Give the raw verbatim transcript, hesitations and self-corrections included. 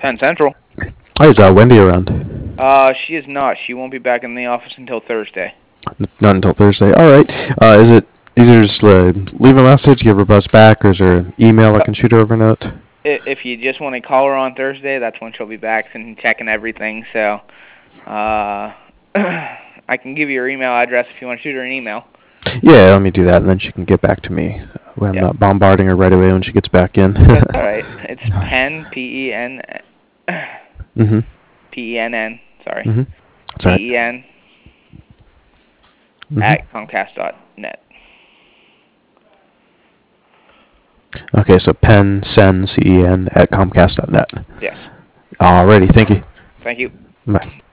Penn Central. Hi, is uh, Wendy around? Uh, she is not. She won't be back in the office until Thursday. Not until Thursday. All right. Uh, is it easier to just uh, leave a message, give her a buzz back, or is there an email I can shoot her over a note? If you just want to call her on Thursday, that's when she'll be back and checking everything. So, uh, I can give you her email address if you want to shoot her an email. Yeah, let me do that, and then she can get back to me when I'm Yep. not bombarding her right away when she gets back in. That's all right. It's Penn, P E N, mm-hmm. P E N N, sorry. Mm-hmm. That's right. P E N mm-hmm. at Comcast dot net. Okay, so Penn, Sen, C E N, at Comcast dot net. Yes. Alrighty, thank you. Thank you. Bye.